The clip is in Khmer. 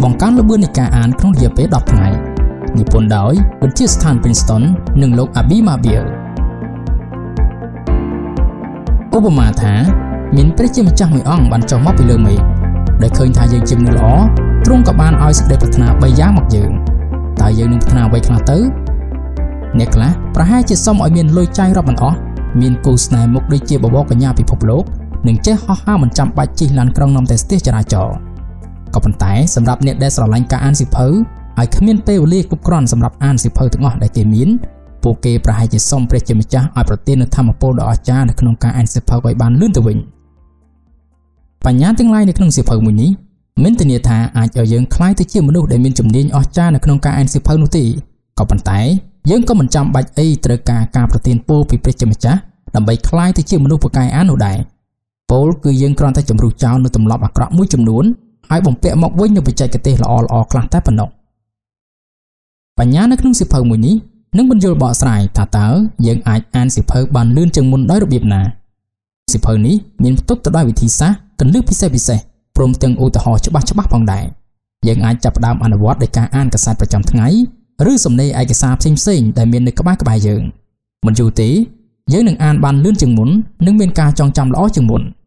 បង្កើនល្បឿននៃការអានក្នុងរយៈពេល10ថ្ងៃនិពន្ធដោយវិទ្យាស្ថាន Princeton និងលោក Abby Mabiel ឧបមាថាមានព្រះជាម្ចាស់មួយអង្គបានចុះមកពីលើមេឃដែលឃើញថាយើងជាមនុស្សល្អទ្រង់ក៏បានឲ្យសេចក្តីប្រាថ្នា3យ៉ាងមកយើងតើយើងនឹងប្រាថ្នាអ្វីខ្លះទៅអ្នកខ្លះប្រហែលជាសុំឲ្យមានលុយចាយរាប់មិនអស់មានគូស្នេហ៍មុខដូចជាបបរកញ្ញាពិភពលោកនិងចេះហោះហើរមិនចាំបាច់ជិះឡានក្រុងនាំតែស្ទះចរាចរណ៍ក៏ប៉ុន្តែសម្រាប់អ្នកដែលស្រឡាញ់ការអានសៀវភៅហើយគ្មានពេលវេលាគ្រប់គ្រាន់សម្រាប់អានសៀវភៅទាំងអស់ដែលគេមានពួកគេប្រហែលជាសុំព្រះជាម្ចាស់ឲ្យប្រទាននូវធម៌ពលដ៏អស្ចារ្យនៅក្នុងការអានសៀវភៅឲ្យបានលឿនទៅវិញបញ្ញាទាំងឡាយនៅក្នុងសៀវភៅមួយនេះមានធានាថាអាចឲ្យយើងក្លាយទៅជាមនុស្សដែលមានជំនាញអស្ចារ្យនៅក្នុងការអានសៀវភៅនោះទេក៏ប៉ុន្តែយើងក៏មិនចាំបាច់ត្រូវការប្រទានពរពីព្រះជាម្ចាស់ដើម្បីក្លាយទៅជាមនុស្សពូកែអាននោះដែរពរគឺយើងគ្រាន់តែជំរុះចោលនូវទម្លាប់អាក្រក់មួយចំនួនហើយបំពាក់មកវិញនូវបច្ចេកទេសល្អៗខ្លះតែប៉ុណ្ណោះបញ្ញានៅក្នុងសៀវភៅមួយនេះនឹងបញ្យល់បកស្រាយថាតើយើងអាចអានសៀវភៅបានលឿនជាងមុនដោយរបៀបណាសៀវភៅនេះមានផ្ទុកទៅដោយវិធីសាស្ត្រគន្លឹះពិសេសព្រមទាំងឧទាហរណ៍ច្បាស់ផងដែរយើងអាចចាប់ផ្ដើមអនុវត្តដោយការអានកាសែតប្រចាំថ្ងៃឬសំណេរឯកសារផ្សេងៗដែលមាននៅក្បែរយើងមិនយូរទេយើងនឹងអានបានលឿនជាងមុននិងមានការចងចាំល្អជាងមុន